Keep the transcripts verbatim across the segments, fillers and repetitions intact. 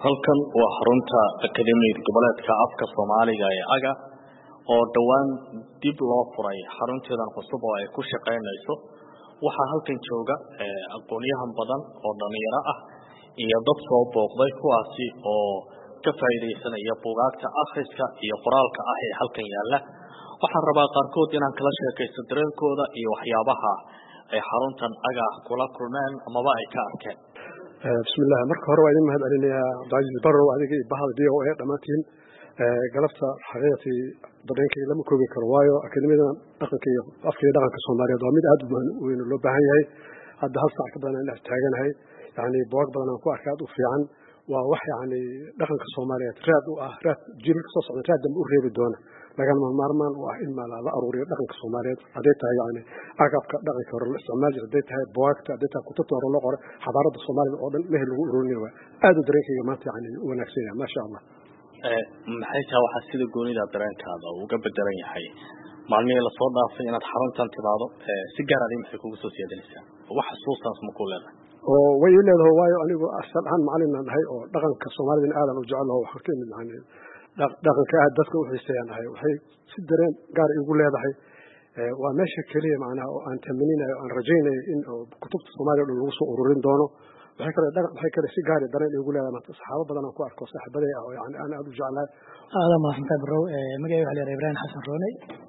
halkan waa xarunta Akademiyada Goboleedka Afka Soomaaliga ee A G A oo dhawaan dib loo furay xarunteedan cusub oo ay ku shaqeynayso waxa halkan jooga aqoonyahan badan oo dhalinyaro ah iyo dad soo booqday kuwaasi oo ka faa'iideysanaya buugaagta akhriska iyo qoraalka ah ee halkan yaala waxaan rabaa qaarkood inaan kala sheekaysto dareenkooda iyo waxyaabaha ay xaruntan A G A kula kulmeen amaba ay ka arkeen. بسم الله مركه هو وين مهد علينا عبد البر وهذه بعض دي او ايه دمانتين قلبت حقيقتي بدنك لما كوبي كروايو اكاديميدا دقنك افكي دقنك Soomaaliyeed waa mid aad weyn loo baahan yahay hadda hal saac ka badan la taaganahay yani boog badan ku arkaad u fiican waa wax yani dhaqanka Soomaaliyeed raad u ah raad jiilka soo socda raad u reebi doona laga maarmaan u ah in ma la aruuriyo dhaqanka Soomaaliyeed haday tahay yani agabka dhaqanka hore la isticmaal haday tahay boogta haday tahay kutubta hore loo qoro xadaarada Soomaaliyeed oo dhan meel lagu ururinayo aad u dareenkayga maanta yani wanaagsan yahay ma sha Allah ee maxay tahay waxa sida goonida dareenkaada uga bedelan yahay maalmihii la soo dhaafay inaad xaruntan timaado si gaar ah maxay kugu soo siyaadinaysaa wax xusuustaas ma ku leedahay oo way leedahay waayo anigu asal ahaan macallin nahay oo dhaqanka Soomaaliyeed aad u jecel oo wax ka mid ah dhaqanka aad dadka u xiiseeyaan waxay si dareen gaar ah ugu leedahay waa meesha kaliya macnaha oo aan tamaninayo aan rajaynayo in kutubta Soomaaliyeed lagu soo ururin doono waxay kale dhaqan waxay kale si gaar ah dareen ugu leedahay saxaabo badan oo ku arko saaxiibaday ah oo yani aan aad u jeclahay aad ma xanta bro magacayga waxa la yiraahdaa Ibrahim Xasan Rooney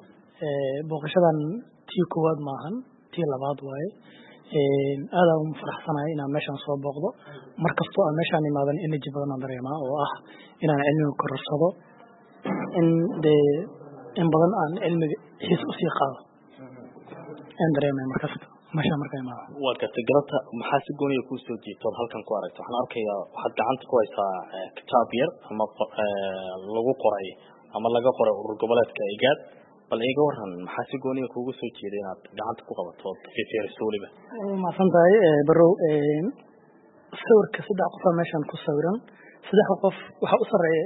ee booqashadan tii koowaad maahan tii labaad waaye ee aad aan faraxsanahay inaan meeshan soo booqdo markastoo aan meeshan imaadan energy badan aan dareemaa oo ah inaan cilmiga korsado in de in badan aan cilmiga xiis u sii qaado aan dareemay markasta meeshan markay imaado waa ka tigrata maxaa si gooniya ku soo jiito halkan ku aragto waxaan arkayaa waxaad gacanta ku haysaa kitaab yar ama lagu qoray ama laga qoray urur goboleedka igaad bal iga waran maxaa si gooniya kugu soo jeeday inaad gacanta ku qabato fiirfiiriso waliba ma santahay barow sawirka saddex qof meeshan ku sawiran saddex qof waxa u sareeya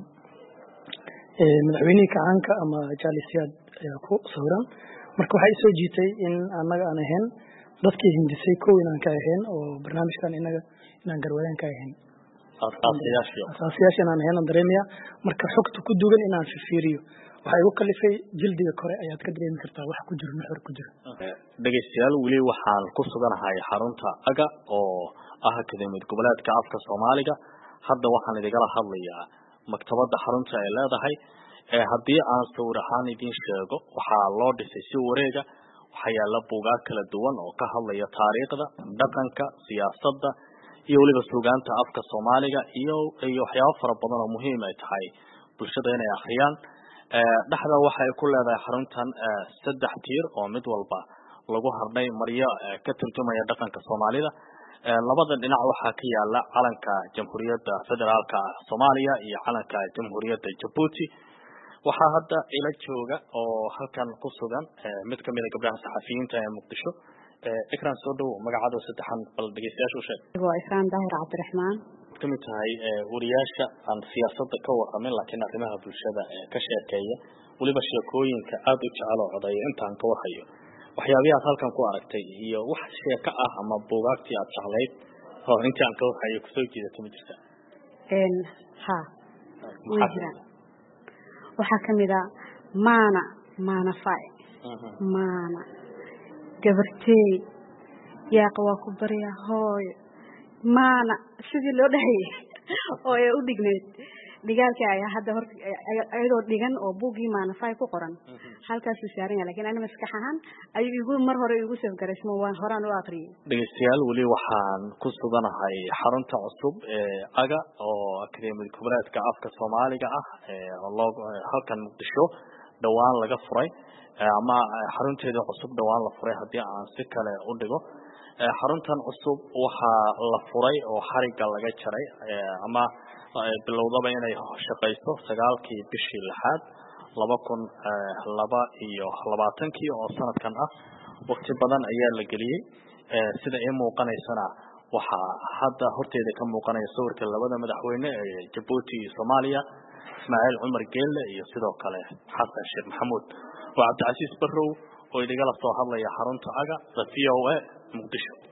ee madaxweynaha kacanka ama jaalisiyaad ayaa ku sawiran marka waxa soo jiitay in anaga aan ahayn dadkii hindisay koo inaan ka ahayn oo barnaamijkan inaga inaan garwadaan ka ahayn asaasiyaasha inaan ahayn dareemaya marka xogta ku dugan inaan fiiriyo waxay u kalifay jildiga kore ayaad ka dareemi kartaa wax ku jiro nuxur ku jiro dhageystayaal wali waxaan ku suganahay xarunta A G A oo ah Akademiyada Goboleedka Afka Soomaaliga hadda waxaan idinka hadlayaa maktabada xarunta ay leedahay ee hadii aan sawir ahaan idin sheego waxa loo dhisay si wareega waxa yaala buugaag kala duwan oo ka hadlaya taariikhda dhaqanka siyaasadda iyo waliba suugaanta afka Soomaaliga iyo iyo waxyaabo fara badan oo muhiim ah tahay bulshada inay akhriyaan ee dhaxda waxa ay ku leedahay xaruntan saddex tiir oo mid walba lagu harnay maryo ka turjumaya dhaqanka Soomaalida labada dhinac waxa ka yaala calanka Jamhuuriyadda Federaalka Soomaaliya iyo calanka Jamhuuriyadda Djibouti waxa hadda ila jooga oo halkan ku sugan mid kamid ah gabdhaha saxafiyiinta ee Muqdisho ee ikran soo dhaw magacaada saddexan bal dhageystayaashu u sheeg waa Ikran Daahir Cabdiraxmaan kamid tahay wariyaasha aan siyaasadda ka warramin laakiin arrimaha bulshada ee ka sheekeeya waliba sheekooyinka aad u jecel oo coday intaan ka warhayo waxyaabaha halkan ku aragtay iyo wax sheeka ah ama buugaagtii aad jeclayd oo intaan ka warhayo ku soo jeedatay ma jirta een ha waxa kamid ah maana maana fay maana gabartay yaa qawa ku bariya hooy maana sidii loo dhahay oo ay u dhigneed digaalka ayaa hadda horta ayadoo dhigan oo buugii maana fay ku qoran halkaas uu saaran yahay laakiin ana maskax ahaan ayuu igu mar hore igu saf gareysmo waan horaan u aqriyay dhageystayaal wali waxaan ku suganahay xarunta cusub ee A G A oo Akademiyada Goboleedka Afka Soomaaliga ah ee halkan Muqdisho dhawaan laga furay ama xarunteeda cusub dhawaan la furay hadii aan si kale u dhigo xaruntan cusub waxa la furay oo xariga laga jaray ama bilowdaba inay shaqeyso sagaalkii bishii lixaad laba kun laba iyo labaatan oo sanadkan ah waqti badan ayaa la geliyay sida ay muuqanaysana waxa hadda horteeda ka muuqanaya sawirka labada madaxweyne ee Djibouti iyo Soomaaliya Ismaaciil Cumar Geelle iyo sidoo kale Xasan Sheekh Maxamuud waa Cabdi Casiis Barrow oo idinka la soo hadlaya xarunta A G A V O A Muqdisho.